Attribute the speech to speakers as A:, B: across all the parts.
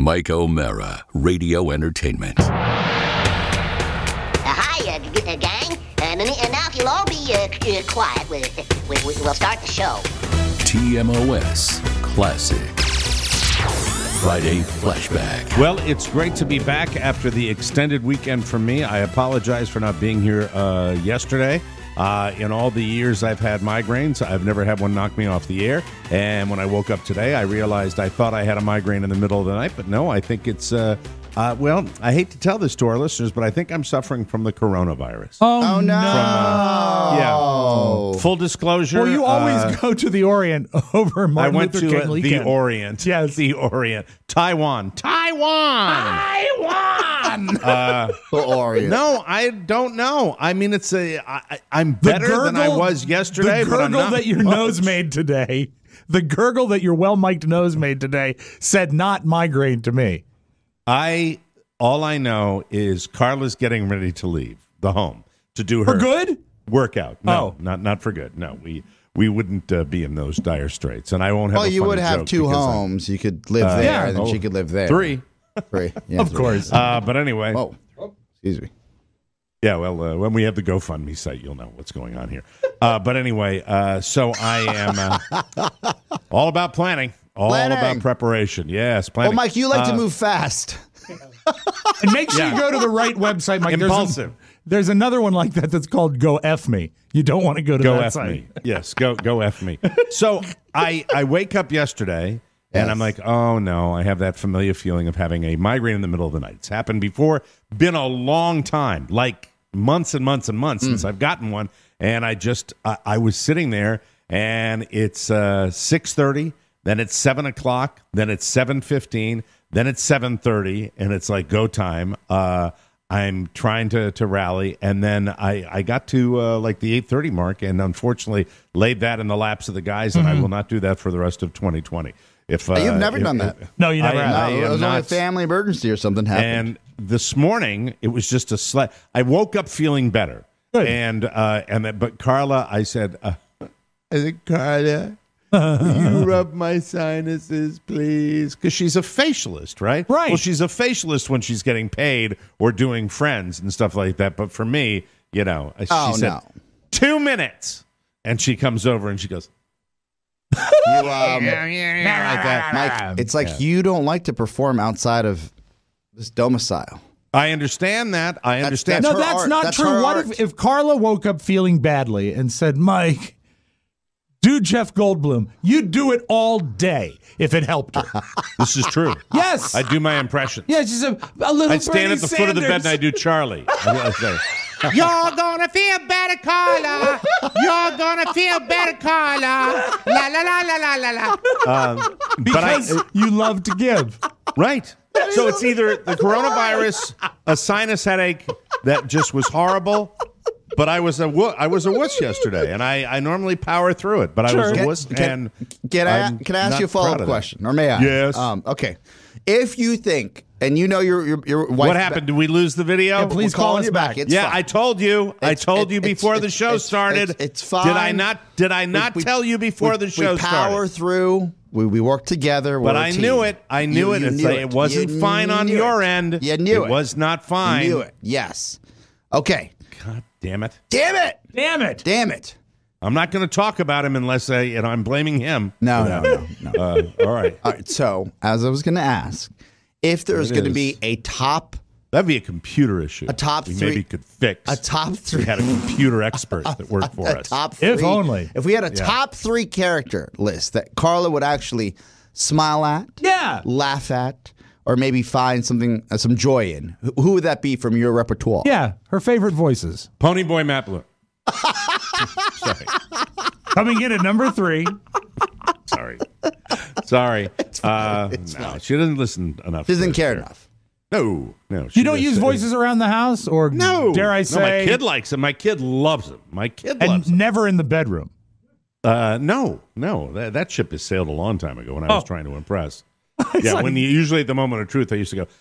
A: Mike O'Mara, Radio Entertainment.
B: Hi, gang. And now if you'll all be quiet, we'll start the show.
A: TMOS Classic. Friday Flashback.
C: Well, it's great to be back after the extended weekend for me. I apologize for not being here yesterday. In all the years I've had migraines, I've never had one knock me off the air. And when I woke up today, I realized I thought I had a migraine in the middle of the night. But no, I think it's, well, I hate to tell this to our listeners, but I think I'm suffering from the coronavirus.
D: Oh, no.
C: Yeah. Full disclosure.
D: Well, you always go to the Orient over Martin Luther King weekend.
C: The Orient.
D: Yes.
C: The Orient. Taiwan.
E: The Orient.
C: No, I don't know. I mean, I'm better than I was yesterday, but I'm not.
D: The gurgle that your nose made today, the gurgle that your well-mic'd nose made today said not migraine to me.
C: All I know is Carla's getting ready to leave the home to do her
D: For good?
C: workout. No, not for good. No, we wouldn't be in those dire straits, and I won't have.
E: Well, you would have two homes. You could live there, and then she could live there.
C: Three.
E: Yeah,
D: of course.
C: But anyway.
E: Oh, excuse me.
C: Yeah, well, when we have the GoFundMe site, you'll know what's going on here. But anyway, so I am all about planning. All about preparation. Yes, planning.
E: Well, Mike, you like to move fast.
D: And make sure you go to the right website, Mike.
C: Impulsive.
D: There's another one like that that's called Go F Me. You don't want to go to that site.
C: Me. Yes, go F me. So I wake up yesterday, and I'm like, oh, no, I have that familiar feeling of having a migraine in the middle of the night. It's happened before. Been a long time, like months and months and months since I've gotten one. And I was sitting there, and it's 6:30. Then it's 7 o'clock. Then it's 7:15. Then it's 7:30, and it's like go time. I'm trying to rally, and then I got to like the 8:30 mark, and unfortunately laid that in the laps of the guys, and I will not do that for the rest of 2020.
E: You've never done that.
D: No, you never have.
E: It was only a family emergency or something happened.
C: And this morning, it was just I woke up feeling better. Good. But Carla, I said, Carla, will you rub my sinuses, please? Because she's a facialist, right?
D: Right.
C: Well, she's a facialist when she's getting paid or doing Friends and stuff like that. But for me, she said, 2 minutes. And she comes over and she goes,
E: like that. Mike, it's like you don't like to perform outside of this domicile.
C: I understand that. I understand.
D: No, that's not true. What if Carla woke up feeling badly and said, Mike, do Jeff Goldblum. You'd do it all day if it helped her.
C: This is true.
D: Yes.
C: I do my impression.
D: Yeah, she's a little
C: I stand at the foot of the bed and I do Charlie. I say, you're gonna feel better, Carla. You're gonna feel better, Carla. La la la la la la la.
D: Because you love to give.
C: Right. So it's either the coronavirus, a sinus headache that just was horrible, but I was a wuss yesterday, and I normally power through it, but I was a wuss. Can
E: I ask you a follow-up question, or may I?
C: Yes.
E: Okay. If you think, and you know your wife,
C: what happened? Did we lose the video?
E: Yeah, please call us back. It's fine.
C: I told you. I told you before the show started.
E: It's fine.
C: Did I not tell you before the show started?
E: We power through. We work together.
C: But I knew it. I knew it. It wasn't fine on your end.
E: You knew it.
C: It was not fine.
E: You knew it. Yes. Okay.
C: God damn it.
E: Damn it.
D: Damn it.
E: Damn it.
C: I'm not going to talk about him unless I'm blaming him.
E: No.
C: All right.
E: All right. So, as I was going to ask, if there's going to be a top...
C: That'd be a computer issue.
E: A top
C: we
E: three.
C: Maybe could fix.
E: A top three.
C: We had a computer expert that worked for us.
E: Top three.
D: If only.
E: If we had a top three character list that Carla would actually smile at, laugh at, or maybe find something, some joy in, who would that be from your repertoire?
D: Yeah, her favorite voices.
C: Ponyboy Matt Blue. Sorry.
D: Coming in at number 3.
C: Sorry. No, she doesn't listen enough.
E: She doesn't care enough.
C: No.
D: You don't use voices around the house, or dare I say?
C: No, my kid likes them. My kid loves them.
D: And never in the bedroom.
C: No. That ship has sailed a long time ago when I was trying to impress. When usually at the moment of truth, I used to go.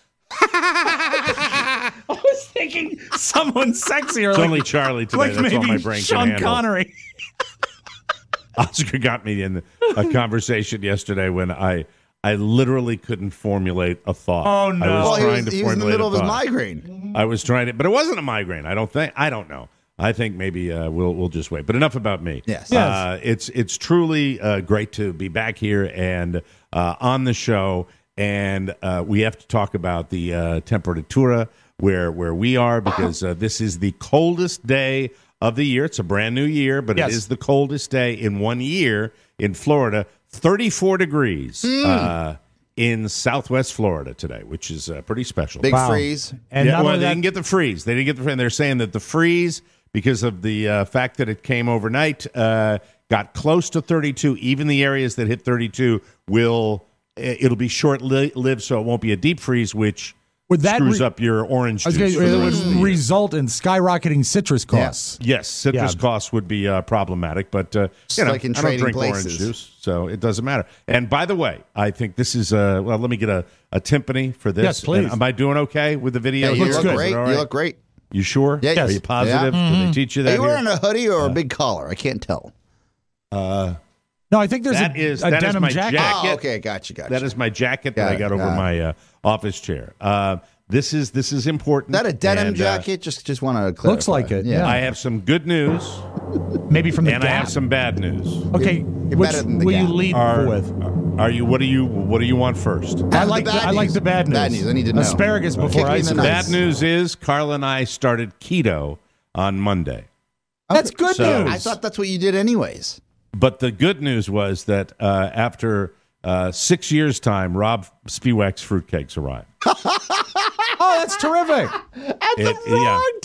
D: I was thinking someone sexier.
C: It's only Charlie today.
D: Like
C: That's
D: maybe
C: all my brain
D: Sean
C: can handle.
D: Connery.
C: Oscar got me in a conversation yesterday when I I literally couldn't formulate a thought.
D: Oh, no.
C: I was trying to
E: he was in the
C: formulate
E: middle
C: a
E: of his
C: thought.
E: migraine.
C: I was trying to, but it wasn't a migraine. I don't think. I don't know. I think maybe we'll just wait. But enough about me.
E: Yes.
C: It's truly great to be back here and on the show, and we have to talk about the temperatura where we are, because this is the coldest day of the year. It's a brand new year, but it is the coldest day in 1 year in Florida. 34 degrees in Southwest Florida today, which is pretty special.
E: Big freeze.
D: And not
C: well,
D: only
C: they
D: that,
C: didn't get the freeze. They didn't get the freeze. And they're saying that the freeze, because of the fact that it came overnight, got close to 32. Even the areas that hit 32 it'll be short-lived, so it won't be a deep freeze, which screws up your orange juice.
D: it would result in skyrocketing citrus costs.
C: Yes, citrus costs would be problematic, but
E: like in
C: I don't
E: trading
C: drink
E: places.
C: orange juice, so it doesn't matter. And by the way, I think this is let me get a timpani for this.
D: Yes, please.
C: And am I doing okay with the video?
E: Yeah, you
C: Is
E: look
C: it
E: great.
C: all right?
E: You look great.
C: You sure?
E: Yeah,
C: Are
E: yes.
C: you positive?
E: Yeah.
C: Did they teach you that?
E: Are you
C: here?
E: wearing a hoodie or a big collar? I can't tell.
D: No, I think there's
C: That
D: a
C: is
D: denim
C: my
D: jacket.
C: jacket.
E: Oh, okay, gotcha.
C: That is my jacket
E: Got
C: that I
E: it,
C: got over
E: got
C: my office chair. This is important.
E: Is that a denim
C: and,
E: jacket? Just want to clarify.
D: Looks like it, yeah.
C: I have some good news,
D: Maybe from the
C: and I
D: Gap.
C: have some bad news.
D: Okay,
E: You're
D: which
E: better than the
D: will you
E: Gap.
D: lead with?
C: Are you? What do you want first?
D: I like the bad news.
E: Bad news. I need to know.
D: Asparagus
E: Right.
D: before
E: Kick me in
D: ice
E: the
D: cream.
E: nuts.
C: Bad news is Carla and I started keto on Monday.
D: That's good
C: So-
D: news.
E: I thought that's what you did anyways.
C: But the good news was that after 6 years' time, Rob Spiewak's fruitcakes arrived.
D: Oh, that's terrific.
E: At the wrong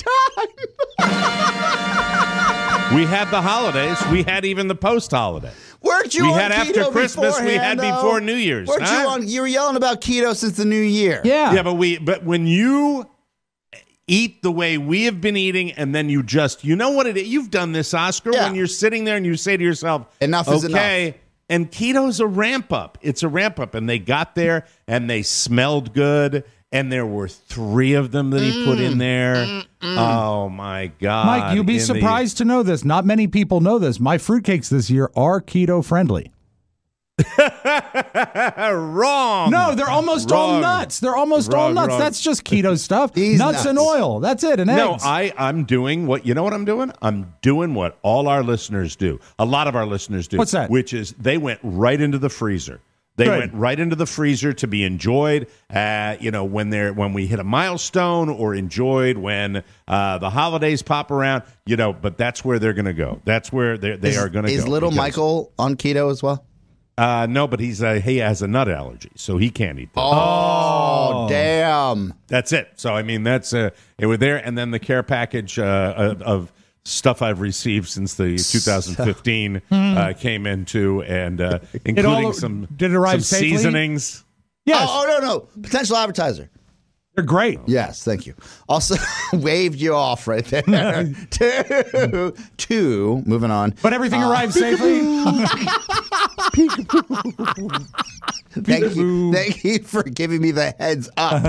E: time.
C: We had the holidays. We had even the post-holiday.
E: Weren't you
C: We
E: on
C: had
E: keto
C: after Christmas, we had
E: beforehand, though?
C: before New Year's,
E: Weren't
C: huh?
E: you on? You were yelling about keto since the new year.
D: Yeah.
C: Yeah, but when you eat the way we have been eating, and then you know what it is? You've done this, Oscar,
E: Yeah.
C: when you're sitting there and you say to yourself,
E: Enough is
C: okay,
E: enough.
C: and keto's a ramp up. It's a ramp up. And they got there and they smelled good. And there were 3 of them that he put in there. Oh, my God.
D: Mike, you'd be
C: In the-
D: surprised to know this. Not many people know this. My fruitcakes this year are keto friendly.
C: Wrong.
D: No, they're almost all
C: Wrong.
D: nuts. They're almost all
C: Wrong,
D: nuts.
C: wrong.
D: That's just keto stuff.
E: These
D: Nuts and
E: nuts.
D: oil. That's it. And
C: No,
D: eggs.
C: I'm doing what, you know what I'm doing? I'm doing what all our listeners do. A lot of our listeners do.
D: What's that?
C: Which is they went right into the freezer. They
D: Good.
C: went right into the freezer to be enjoyed, when we hit a milestone, or enjoyed when the holidays pop around, but that's where they're going to go. That's where they are going to go.
E: Is little
C: because-
E: Michael on keto as well?
C: No, but he has a nut allergy, so he can't eat that.
E: Oh, damn.
C: That's it. So, I mean, that's it was there. And then the care package of stuff I've received since the 2015 came into, and including
D: did it arrive
C: some
D: safely?
C: seasonings.
D: yes,
E: Oh, no. Potential advertiser.
D: they're great.
E: Yes, thank you. Also, waved you off right there. Two, moving on.
D: But everything arrived safely.
E: Thank you for giving me the heads up.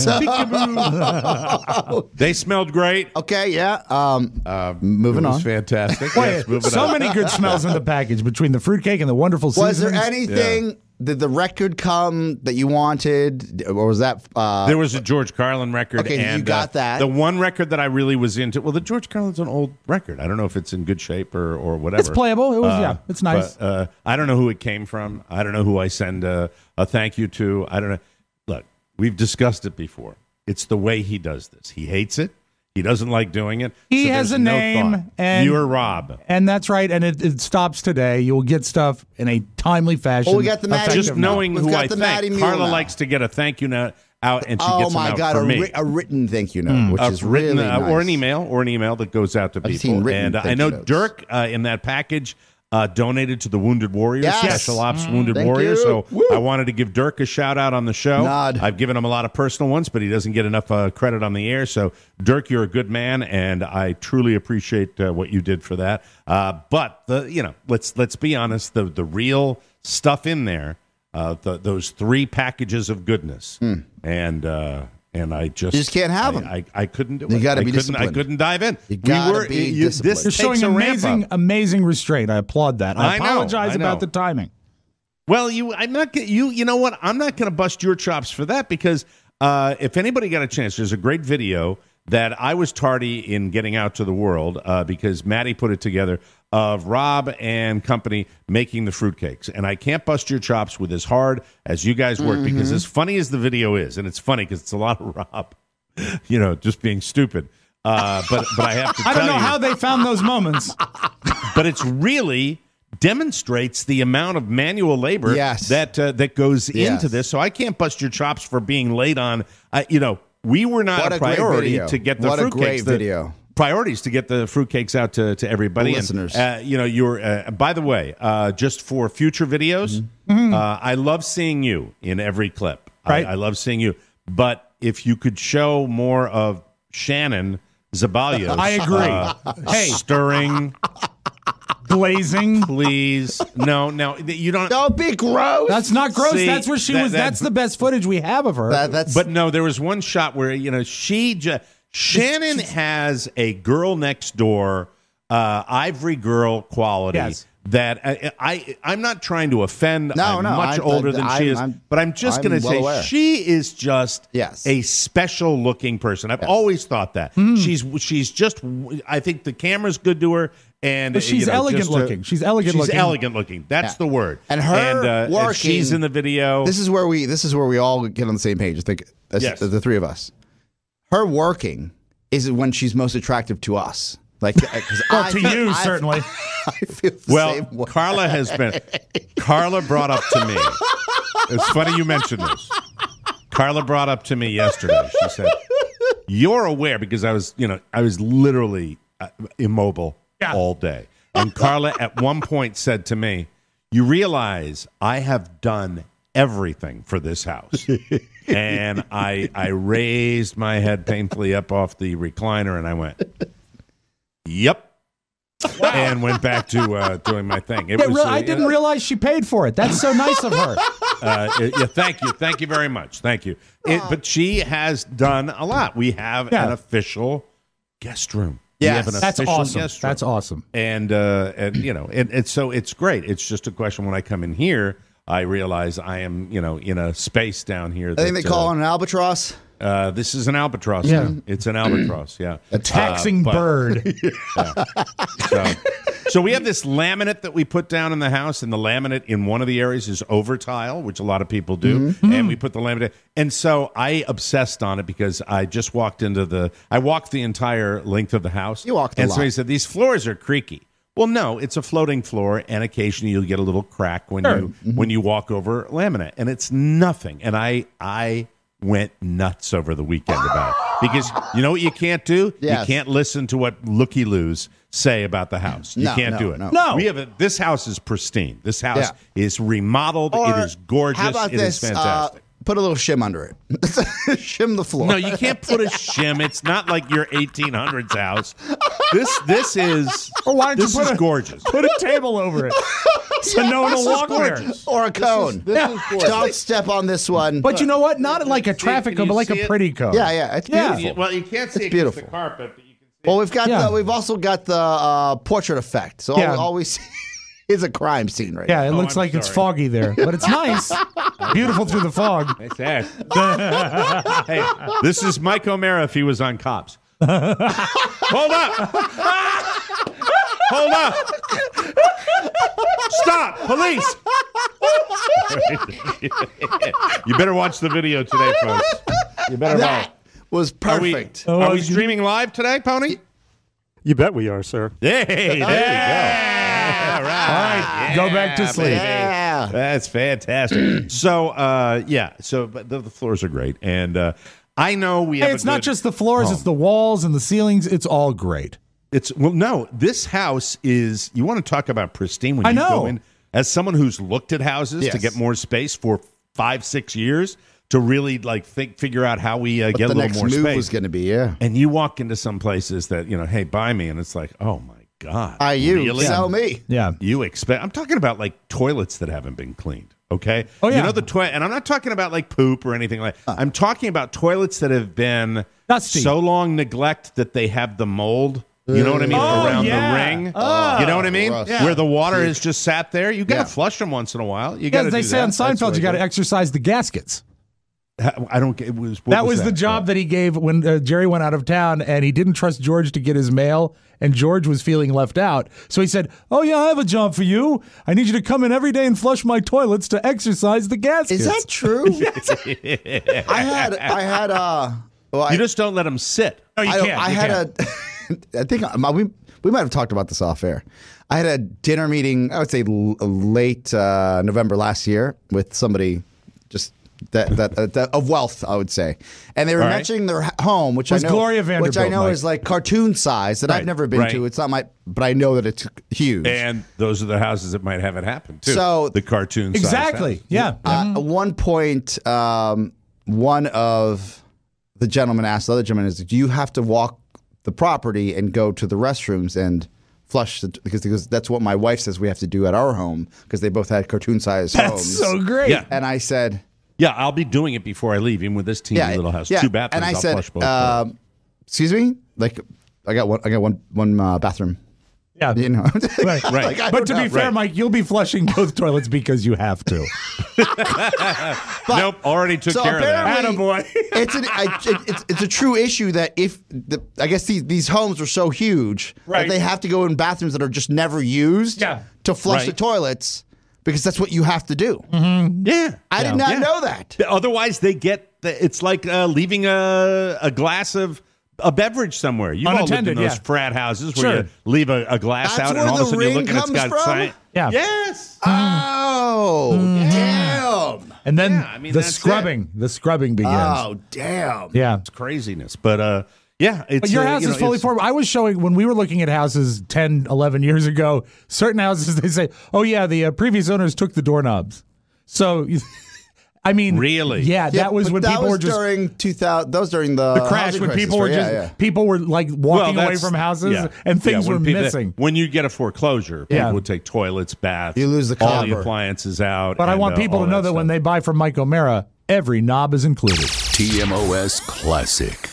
E: So,
C: They smelled great.
E: okay, yeah. Moving
C: It was
E: on.
C: fantastic.
D: Wait,
C: Yes, moving
D: so
C: on.
D: many good smells in the package between the fruitcake and the wonderful
E: Was there
D: seasonings.
E: anything? Did the record come that you wanted, or was that?
C: There was a George Carlin record.
E: Okay, you
C: and,
E: got that.
C: The one record that I really was into. Well, the George Carlin's an old record. I don't know if it's in good shape or whatever.
D: It's playable. It was, it's nice.
C: But, I don't know who it came from. I don't know who I send a thank you to. I don't know. Look, we've discussed it before. It's the way he does this. He hates it. He doesn't like doing it.
D: He
C: So
D: has
C: there's
D: a
C: no
D: name,
C: thought.
D: and-
C: You're Rob.
D: And that's right. And it stops today. You'll get stuff in a timely fashion.
E: Oh, we got the Maddie-
C: Just
D: effective now.
C: knowing
E: We've
C: who
E: got
C: I
E: the Maddie
C: thank.
E: Mule
C: Carla
E: now.
C: likes to get a thank you note out, and she
E: Oh
C: gets them
E: my
C: out
E: God,
C: for me.
E: a written thank you note, which is
C: written,
E: really nice.
C: or an email that goes out to
E: I've seen
C: people.
E: written
C: And I
E: thank
C: know
E: you notes.
C: Dirk in that package donated to the Wounded Warriors,
E: Yes.
C: Special Ops Wounded
E: Thank
C: Warriors.
E: you.
C: So
E: Woo.
C: I wanted to give Dirk a shout out on the show.
E: Nod.
C: I've given him a lot of personal ones, but he doesn't get enough credit on the air. So Dirk, you're a good man, and I truly appreciate what you did for that. But let's be honest, the real stuff in there, those 3 packages of goodness, and I just
E: You just can't have them.
C: I couldn't do it.
E: You gotta be
C: I
E: disciplined.
C: couldn't dive in.
E: You gotta be disciplined.
C: This
D: You're
C: takes
D: showing
C: a ramp up.
D: amazing restraint. I applaud that. I
C: I know,
D: apologize
C: I know.
D: about the timing.
C: Well, I'm not. You know what? I'm not going to bust your chops for that because if anybody got a chance, there's a great video that I was tardy in getting out to the world because Maddie put it together of Rob and company making the fruitcakes. And I can't bust your chops with as hard as you guys work because as funny as the video is, and it's funny because it's a lot of Rob, just being stupid. But I have to tell you.
D: I don't know how they found those moments.
C: But it's really demonstrates the amount of manual labor that goes into this. So I can't bust your chops for being late on, we were not a priority to get the fruitcakes. What a great
E: video.
C: Priorities to get the fruitcakes out to everybody.
E: The listeners.
C: You're, by the way, just for future videos, I love seeing you in every clip.
D: Right.
C: I love seeing you. But if you could show more of Shannon Zabalios.
D: I agree.
C: Hey. Stirring.
D: Glazing.
C: Please. No, you don't.
E: Don't be gross.
D: That's not gross.
C: See,
D: that's where she was. That's the best footage we have of her.
C: But no, there was one shot where, Shannon has a girl next door, ivory girl quality.
D: Yes.
C: That I'm not trying to offend. I'm much older than she is, but I'm just going to say she is just a special looking person. I've always thought that she's just. I think the camera's good to her, and
D: she's elegant looking. She's elegant looking.
C: She's elegant looking. That's the word.
E: And her working.
C: And she's in the video.
E: This is where we all get on the same page. I think the three of us. Her working is when she's most attractive to us.
D: To you, certainly.
E: I feel the same way.
C: Carla brought up to me. It's funny you mentioned this. Carla brought up to me yesterday. She said, "You're aware," because I was literally immobile all day. And Carla at one point said to me, "You realize I have done everything for this house." And I raised my head painfully up off the recliner and I went, "Yep." Wow. And went back to doing my thing.
D: I didn't realize she paid for it. That's so nice of her.
C: Thank you very much. Thank you. But she has done a lot. We have an official guest room.
E: Yes,
D: that's awesome. That's awesome.
C: And so it's great. It's just a question when I come in here, I realize I am in a space down here.
E: I think they call it an albatross.
C: This is an albatross. Yeah. It's an albatross. Yeah.
D: A taxing bird.
C: Yeah. So we have this laminate that we put down in the house, and the laminate in one of the areas is over tile, which a lot of people do. And we put the laminate. And so I obsessed on it because I just walked I walked the entire length of the house.
E: You walked a lot.
C: And somebody said, "These floors are creaky." Well, no, it's a floating floor, and occasionally you'll get a little crack when you walk over laminate, and it's nothing. And I went nuts over the weekend about it because you know what you can't do?
E: Yes.
C: You can't listen to what looky-loos say about the house. You can't do it.
D: No.
C: This house is pristine. This house is remodeled. It is gorgeous.
E: How about
C: it is fantastic.
E: Put a little shim under it. Shim the floor.
C: No, you can't put a shim. It's not like your 1800s house. This is.
D: Or why don't you
C: put gorgeous.
D: Put a table over it so no one will walk there.
E: Or a cone.
C: This is gorgeous.
E: Don't step on this one.
D: But you know what? Not like a traffic cone, but like a pretty cone.
E: Yeah, it's beautiful.
C: Well, you can't see
E: it's beautiful.
C: The carpet, but you can see.
E: Well, we've also got the portrait effect. So all we see is a crime scene right now.
D: Yeah, it looks like it's foggy there, but it's nice. Beautiful through the fog.
C: Nice act. Hey, this is Mike O'Mara if he was on Cops. Hold up! Hold up! Stop! Police! You better watch the video today, folks. You better watch.
E: Was perfect.
C: Are we streaming live today, Pony?
F: You bet we are, sir.
C: Hey, there you go. All right.
D: Go back to sleep.
E: Yeah.
C: That's fantastic. So, but the floors are great. And I know we have
D: it's not just the floors, it's the walls and the ceilings. It's all great.
C: This house is, you want to talk about pristine when you go in. As someone who's looked at houses to get more space for 5-6 years, to really figure out how we get a little more space.
E: The next move was going to be,
C: And you walk into some places that, hey, buy me, and it's like, oh my God.
E: Really? Sell me.
D: Yeah.
C: I'm talking about toilets that haven't been cleaned. Okay.
D: Oh, yeah.
C: The toilet, and I'm not talking about poop or anything like I'm talking about toilets that have been
D: dusty,
C: so long neglect that they have the mold You know what I mean? Around
D: yeah.
C: the ring. You know what I mean?
E: Yeah.
C: Where the water has just sat there. You got to flush them once in a while. You got to.
D: As they say on Seinfeld, you got to exercise the gaskets.
C: I don't get.
D: That was the job that he gave when Jerry went out of town, and he didn't trust George to get his mail, and George was feeling left out. So he said, "Oh yeah, I have a job for you. I need you to come in every day and flush my toilets to exercise the gaskets."
E: Is that true? I had. Well,
C: You just don't let them sit.
D: No, you can't.
E: I
D: You
E: had
D: can't.
E: I think we might have talked about this off air. I had a dinner meeting. I would say late November last year with somebody just. That of wealth, I would say, and they were mentioning their home, which
D: Was
E: I know,
D: Gloria Vanderbilt,
E: which I know
D: Mike.
E: is like cartoon size that I've never been to. It's not but I know that it's huge.
C: And those are the houses that might have it happen too.
E: So
C: the cartoon
D: Exactly.
C: size
D: Yeah.
E: At one point, one of the gentlemen asked the other gentleman, "Do you have to walk the property and go to the restrooms and flush because that's what my wife says we have to do at our home because they both had cartoon size
D: That's
E: homes."
D: so great.
C: Yeah.
E: And I said.
C: Yeah, I'll be doing it before I leave, even with this teeny little house. 2 bathrooms.
E: And I
C: I'll
E: said,
C: flush both.
E: "Excuse me, like I got one bathroom."
D: Yeah.
E: You know,
D: Right.
E: Like, I
D: But
E: don't
D: to be
E: know.
D: fair,
C: Right.
D: Mike, you'll be flushing both toilets because you have to.
C: Nope, already took care of that.
E: apparently, it's a true issue that I guess these homes are so huge
D: Right.
E: that they have to go in bathrooms that are just never used to flush
C: Right.
E: the toilets because that's what you have to do.
C: Yeah.
E: I did not know that.
C: Otherwise, they get it's like leaving a glass of a beverage somewhere. You've all lived in
D: Unattended,
C: those
D: yeah.
C: frat houses
D: Sure.
C: where you leave a glass
E: That's
C: out,
E: where
C: and all of a
E: the
C: sudden you
E: ring
C: look and it's
E: comes
C: got
E: from?
C: sign.
D: Yeah.
C: Yes.
E: Oh, damn.
D: And then
C: Yeah, I mean,
D: the
C: that's
D: scrubbing begins.
E: Oh, damn.
D: Yeah.
C: It's craziness, but yeah, it's
D: But your house is fully formed. I was showing when we were looking at houses 10, 11 years ago, certain houses, they say, oh, yeah, the previous owners took the doorknobs. So, I mean,
C: Really?
D: Yeah, that was
E: but
D: when
E: that
D: people
E: was
D: were just.
E: during 2000. That was during the
D: Crash
E: housing
D: when
E: crisis,
D: people were
E: right?
D: just people were like walking away
C: that's-
D: from houses
C: yeah.
D: and things
C: Yeah,
D: were
C: when people-
D: missing.
C: When you get a foreclosure,
D: Yeah.
C: people would take toilets, baths.
E: You lose the
C: all the
E: copper.
C: appliances out.
D: But I
C: and,
D: want people
C: all
D: to know that when
C: stuff.
D: they buy from Mike O'Mara, every knob is included.
A: TMOS Classic.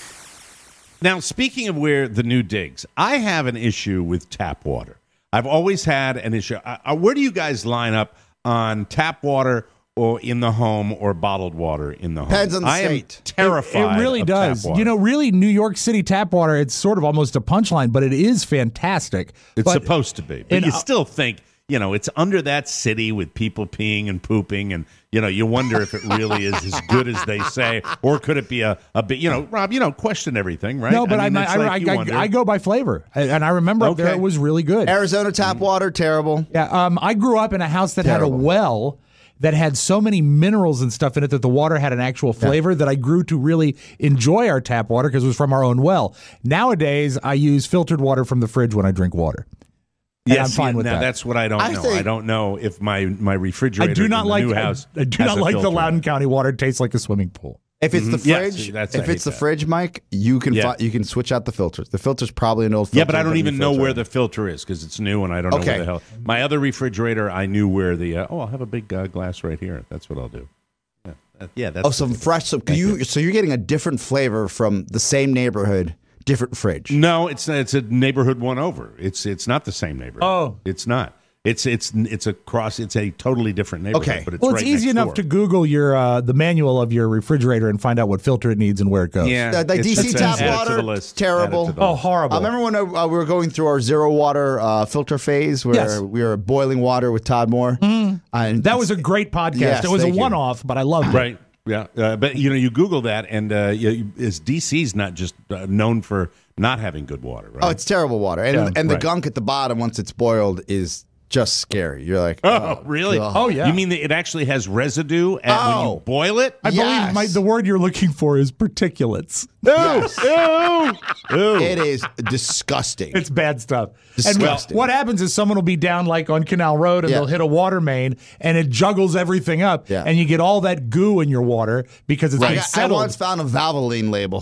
C: Now, speaking of where the new digs, I have an issue with tap water. I've always had an issue. Where do you guys line up on tap water or in the home or bottled water in the home?
E: Depends on the
C: I am
E: state.
C: terrified.
D: It really
C: of
D: does.
C: tap water.
D: You know, really, New York City tap water, it's sort of almost a punchline, but it is fantastic.
C: It's
D: But-
C: supposed to be. But
D: and,
C: you still think, it's under that city with people peeing and pooping, and, you wonder if it really is as good as they say, or could it be a bit, Rob, question everything, right?
D: No, but
C: mean, it's like you wonder.
D: I go by flavor. And I remember up there
C: Okay.
D: it was really good.
E: Arizona tap water, terrible.
D: Yeah, I grew up in a house that had a
E: Terrible.
D: well that had so many minerals and stuff in it that the water had an actual flavor that I grew to really enjoy our tap water because it was from our own well. Nowadays, I use filtered water from the fridge when I drink water. And I'm fine with
C: now
D: that.
C: that's what I don't
E: I
C: know.
E: think-
C: I don't know if my refrigerator
D: I do not
C: in the
D: like
C: new house
D: I do
C: has
D: not
C: a
D: like the
C: filter.
D: Loudoun County water. It tastes like a swimming pool.
E: If it's the
C: Yeah,
E: fridge,
C: see, that's- I
E: if
C: hate
E: it's the
C: that.
E: fridge, Mike, you can
C: Yeah.
E: you can switch out the filters. The filter's probably an old filter.
C: Yeah, but I don't
E: put a
C: even
E: new
C: know
E: filter
C: where
E: in.
C: the filter is because it's new and I don't know
E: Okay.
C: where the hell. My other refrigerator, I knew where the. I'll have a big glass right here. That's what I'll do. Yeah, that's.
E: Oh, some fresh. So you're getting a different flavor from the same neighborhood, different fridge.
C: No, it's a neighborhood one over. It's not the same neighborhood.
D: Oh.
C: It's not. It's a cross. It's a totally different neighborhood.
E: Okay.
C: But it's
D: Well, it's
C: right
D: easy
C: next
D: enough
C: door.
D: to Google your the manual of your refrigerator and find out what filter it needs and where it goes.
C: Yeah,
E: Like
C: it's-
E: DC
C: it's
E: tap
C: add it to
E: water,
C: the list.
E: terrible.
C: Add it to the
D: Oh,
C: list.
D: horrible.
E: I remember when we were going through our zero water filter phase where
D: Yes.
E: we were boiling water with Todd Moore. And
D: That was a great podcast.
E: Yes,
D: it was a
E: thank you.
D: one-off, but I loved it.
C: Right. Yeah, but you Google that, and is DC's not just known for not having good water, right?
E: Oh, it's terrible water, and the
C: right.
E: gunk at the bottom once it's boiled is just scary. You're like,
C: Oh, really?
E: God.
D: Oh, yeah.
C: You mean that it actually has residue when
E: Oh.
C: you boil it?
D: I
E: Yes.
D: believe the word you're looking for is particulates.
E: Yes.
C: Ew.
E: It is disgusting.
D: It's bad stuff.
E: Disgusting.
D: And what happens is someone will be down like on Canal Road and
E: Yeah.
D: they'll hit a water main and it juggles everything up
E: Yeah.
D: and you get all that goo in your water because it's been
E: I
D: settled.
E: once found a Valvoline label.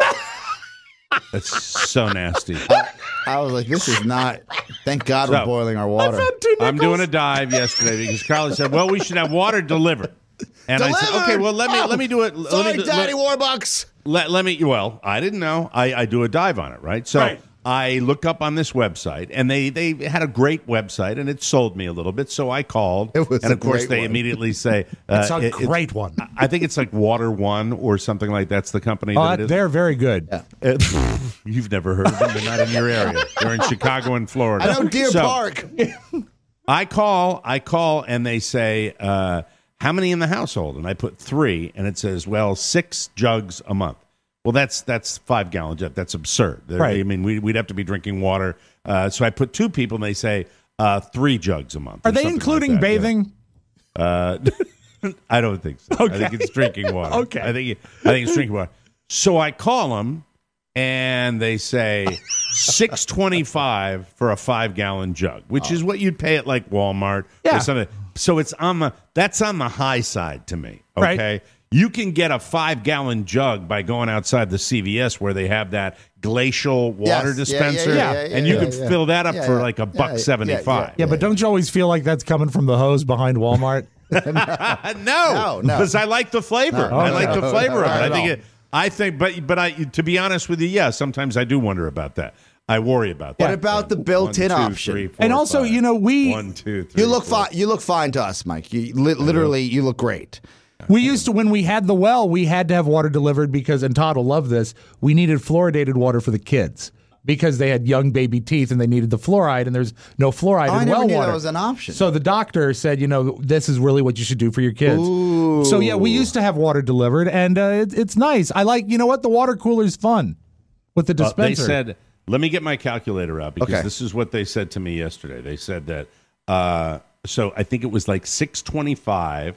C: That's so nasty.
E: I was like, this is not. Thank God
C: So,
E: we're boiling our water.
C: I'm doing a dive yesterday because Carly said, "Well, we should have water delivered." And I said,
E: Delivered?
C: "Okay, well, let me do it.
E: Sorry,
C: let me do,
E: Daddy Warbucks.
C: let me. Well, I didn't know. I do a dive on it, right? So
D: Right.
C: I look up on this website, and they had a great website, and it sold me a little bit. So I called,
E: It was
C: and
E: a
C: of course
E: great
C: they
E: one.
C: immediately say
D: It's a great one.
C: I think it's like Water One or something like that's the company that it is.
D: They're very good.
C: You've never heard of them. They're not in your area. They're in Chicago and Florida.
E: I know Deer
C: So,
E: Park.
C: I call, and they say, how many in the household? And I put 3, and it says, well, 6 jugs a month. Well, that's 5 gallons. That's absurd.
D: Right.
C: I mean, we'd have to be drinking water. So I put 2 people, and they say 3 jugs a month.
D: Are
C: or
D: they
C: something
D: including
C: like that,
D: bathing?
C: yeah. I don't think so.
D: Okay.
C: I think it's drinking water.
D: Okay.
C: I think it's drinking water. So I call them, and they say $6.25 for a 5-gallon jug, which is what you'd pay at like Walmart
D: Yeah.
C: or something. So that's on the high side to me.
D: Right.
C: Okay. You can get a 5-gallon jug by going outside the CVS where they have that glacial water
E: Yes.
C: dispenser, and you can fill that up for like $1.75.
D: Yeah, but don't you always feel like that's coming from the hose behind Walmart?
C: No, because I like the flavor. I like the flavor of it. I think, but to be honest with you, yeah, sometimes I do wonder about that. I worry about that.
E: What about the built-in
C: 1, 2,
E: option?
C: 3, 4,
D: And also,
C: 5.
D: you know,
C: 1, 2, 3.
E: You look
C: 4.
E: fine. You look fine to us, Mike. You literally, you look great.
D: We used to, when we had the well, we had to have water delivered because, and Todd will love this, we needed fluoridated water for the kids because they had young baby teeth and they needed the fluoride, and there's no fluoride
E: I
D: in
E: never
D: well
E: knew
D: water.
E: that was an option.
D: So the doctor said, you know, this is really what you should do for your kids.
E: Ooh.
D: So yeah, we used to have water delivered, and it's nice. I like, you know what, the water cooler's fun with the dispenser.
C: They said, let me get my calculator out because
E: Okay.
C: this is what they said to me yesterday. They said that, so I think it was like $6.25,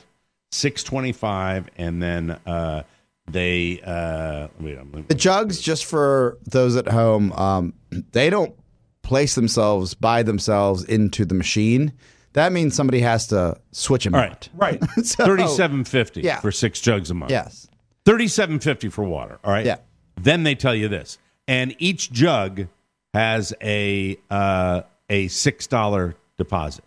C: and then they
E: The jugs, just for those at home, they don't place themselves by themselves into the machine. That means somebody has to switch them
C: All
E: out.
C: right.
D: right.
E: So-
C: $37.50
E: Yeah.
C: for 6 jugs a month.
E: Yes.
C: $37.50 for water. All right.
E: Yeah.
C: Then they tell you this, and each jug has a $6 deposit.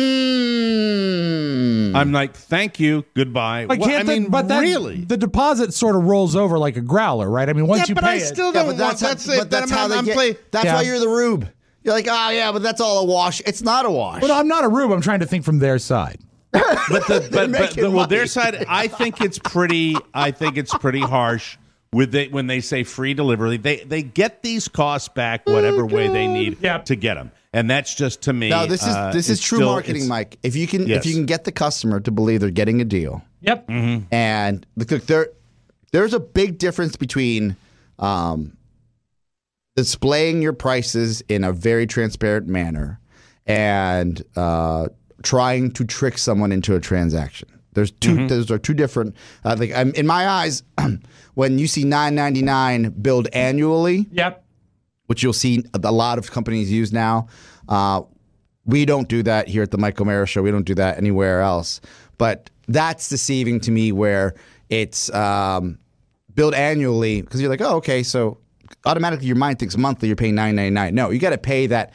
C: I'm like, thank you, goodbye.
D: But
C: Well,
D: can't
C: I mean, really?
D: the deposit sort of rolls over like a growler, right? I mean, once you
C: but
D: pay
C: I
D: it,
C: still
E: Yeah,
C: don't
E: but that's
C: want.
E: how, but that's how they get. That's
D: Yeah.
E: why you're the rube. You're like, oh yeah, but that's all a wash. It's not a wash.
D: but I'm not a rube. I'm trying to think from their side.
C: But
E: making
C: well, their
E: money.
C: side, I think it's pretty harsh when they say free delivery. They get these costs back whatever way they need
D: Yep.
C: to get them, and that's just to me.
E: No, this is
C: it's
E: true
C: still-
E: marketing,
C: it's-
E: Mike. If you can
C: Yes.
E: get the customer to believe they're getting a deal,
D: Yep.
E: and look, there's a big difference between displaying your prices in a very transparent manner and trying to trick someone into a transaction. There's two. Those are two different. In my eyes, when you see $9.99 billed annually,
D: Yep.
E: which you'll see a lot of companies use now. We don't do that here at the Mike O'Mara Show. We don't do that anywhere else. But that's deceiving to me where it's billed annually because you're like, oh, okay, so automatically your mind thinks monthly you're paying $9.99. No, you got to pay that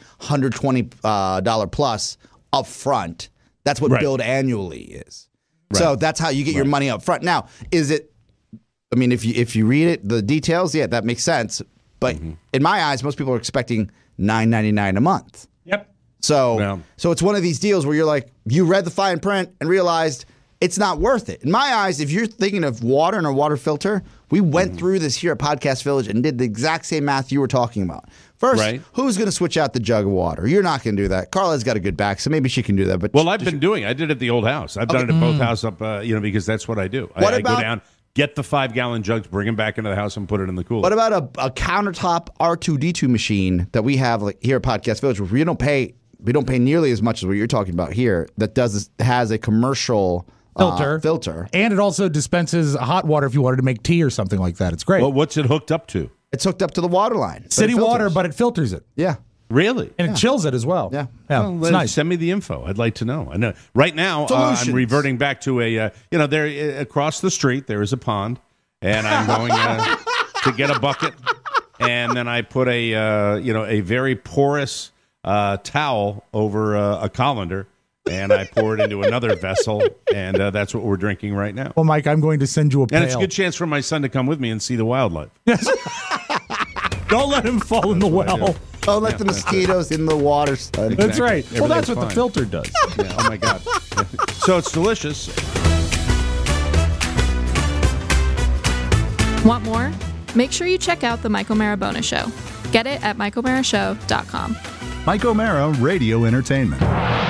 E: $120 plus up front. That's what
C: Right.
E: billed annually is. So that's how you get your money up front. Now, is it I mean, if you read it, the details, yeah, that makes sense. But in my eyes, most people are expecting $9.99 a month.
D: Yep.
E: So it's one of these deals where you're like, you read the fine print and realized it's not worth it. In my eyes, if you're thinking of water and a water filter, we went through this here at Podcast Village and did the exact same math you were talking about. First, who's going to switch out the jug of water? You're not going to do that. Carla's got a good back, so maybe she can do that. But
C: Well, I've been doing. I did it at the old house. I've done it at both houses up, because that's what I do.
E: What
C: I
E: about-
C: go down, get the 5-gallon jugs, bring them back into the house, and put it in the cooler.
E: What about a countertop R2D2 machine that we have like here at Podcast Village, where we don't pay nearly as much as what you're talking about here? That has a commercial filter.
D: And it also dispenses hot water if you wanted to make tea or something like that. It's great.
C: Well, what's it hooked up to?
E: It's hooked up to the water line. but
D: City
E: it
D: water,
E: filters.
D: but it filters it.
E: Yeah.
C: Really?
D: And it chills it as well.
E: Yeah.
C: Well,
D: it's nice.
C: Send me the info. I'd like to know. I know. Right now, I'm
E: Solutions.
C: reverting back to there across the street there is a pond, and I'm going to get a bucket, and then I put a very porous towel over a colander, and I pour it into another vessel, and that's what we're drinking right now.
D: Well, Mike, I'm going to send you a pail.
C: And it's a good chance for my son to come with me and see the wildlife.
D: Don't let him fall in the well.
E: Don't let the mosquitoes in the water, son.
D: That's right. Well, that's
C: Everything's
D: what the
C: fine.
D: filter does.
C: Yeah, oh my God. So it's delicious.
G: Want more? Make sure you check out The Mike O'Mara Bonus Show. Get it at MikeO'MaraShow.com.
H: Mike O'Mara Radio Entertainment.